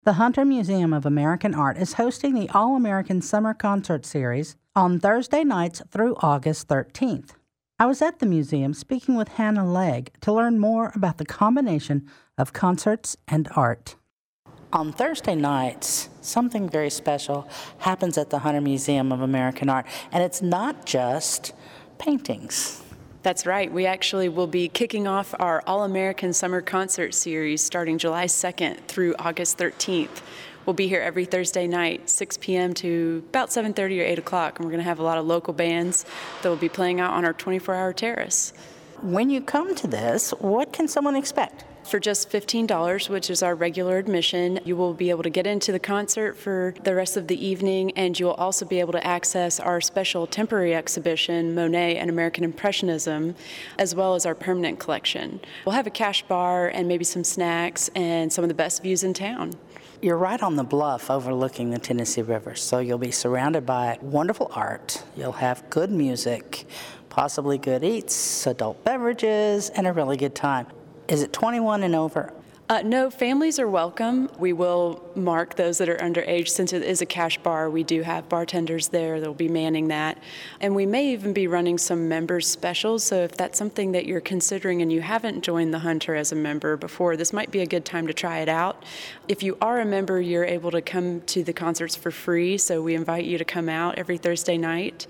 The Hunter Museum of American Art is hosting the All-American Summer Concert Series on Thursday nights through August 13th. I was at the museum speaking with Hannah Legg to learn more about the combination of concerts and art. On Thursday nights, something very special happens at the Hunter Museum of American Art, and it's not just paintings. That's right. We actually will be kicking off our All-American Summer Concert Series starting July 2nd through August 13th. We'll be here every Thursday night, 6 p.m. to about 7:30 or 8 o'clock, and we're going to have a lot of local bands that will be playing out on our 24-hour terrace. When you come to this, what can someone expect? For just $15, which is our regular admission, you will be able to get into the concert for the rest of the evening, and you will also be able to access our special temporary exhibition, Monet and American Impressionism, as well as our permanent collection. We'll have a cash bar and maybe some snacks and some of the best views in town. You're right on the bluff overlooking the Tennessee River, so you'll be surrounded by wonderful art. You'll have good music, possibly good eats, adult beverages, and a really good time. Is it 21 and over? No, families are welcome. We will mark those that are underage. Since it is a cash bar, we do have bartenders there that will be manning that. And we may even be running some members specials, so if that's something that you're considering and you haven't joined the Hunter as a member before, this might be a good time to try it out. If you are a member, you're able to come to the concerts for free, so we invite you to come out every Thursday night.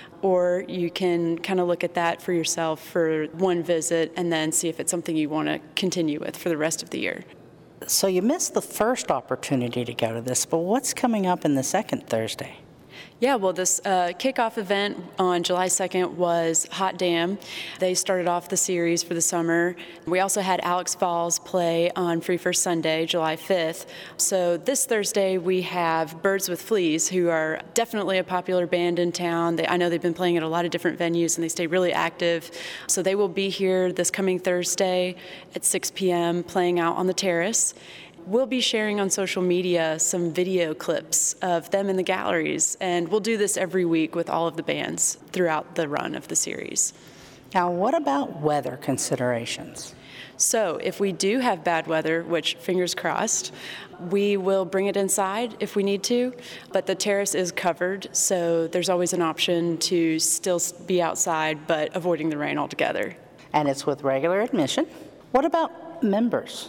Or you can kind of look at that for yourself for one visit and then see if it's something you want to continue with for the rest of the year. So you missed the first opportunity to go to this, but what's coming up in the second Thursday? Yeah, well, this kickoff event on July 2nd was Hot Damn. They started off the series for the summer. We also had Alex Valls play on Free First Sunday, July 5th. So this Thursday we have Birds with Fleas, who are definitely a popular band in town. I know they've been playing at a lot of different venues and they stay really active. So they will be here this coming Thursday at 6 p.m. playing out on the terrace. We'll be sharing on social media some video clips of them in the galleries, and we'll do this every week with all of the bands throughout the run of the series. Now, what about weather considerations? So if we do have bad weather, which fingers crossed, we will bring it inside if we need to, but the terrace is covered, so there's always an option to still be outside, but avoiding the rain altogether. And it's with regular admission. What about members?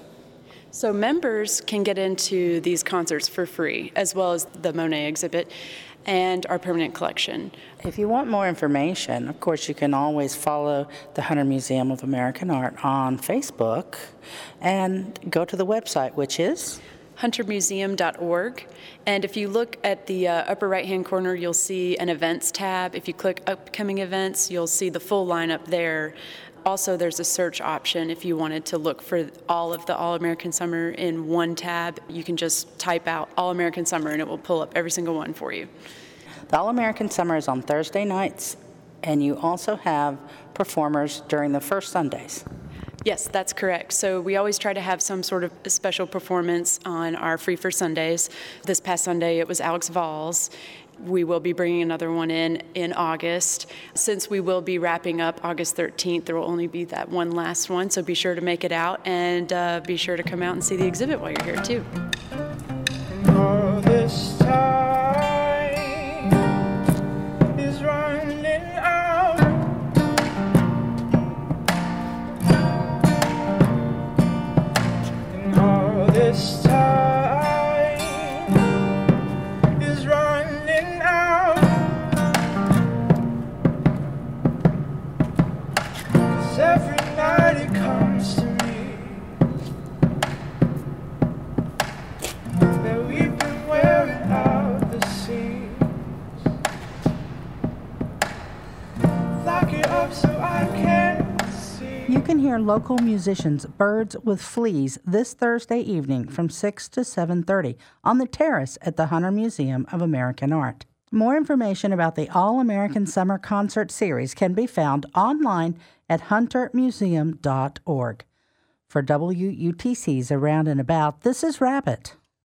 So members can get into these concerts for free, as well as the Monet exhibit and our permanent collection. If you want more information, of course, you can always follow the Hunter Museum of American Art on Facebook and go to the website, which is huntermuseum.org. And if you look at the upper right-hand corner, you'll see an events tab. If you click upcoming events, you'll see the full lineup there. Also, there's a search option if you wanted to look for all of the All-American Summer in one tab. You can just type out All-American Summer and it will pull up every single one for you. The All-American Summer is on Thursday nights, and you also have performers during the first Sundays. Yes, that's correct. So we always try to have some sort of special performance on our Free for Sundays. This past Sunday, it was Alex Valls. We will be bringing another one in August. Since we will be wrapping up August 13th, there will only be that one last one, so be sure to make it out and be sure to come out and see the exhibit while you're here, too. All this time is running out. And all this time is running out. 'Cause every night it comes to me that we've been wearing out the seams. Lock it up so I can't see. You can hear local musicians Birds with Fleas this Thursday evening from 6 to 7:30 on the terrace at the Hunter Museum of American Art. More information about the All-American Summer Concert Series can be found online at huntermuseum.org. For WUTC's Around and About, this is Rabbit.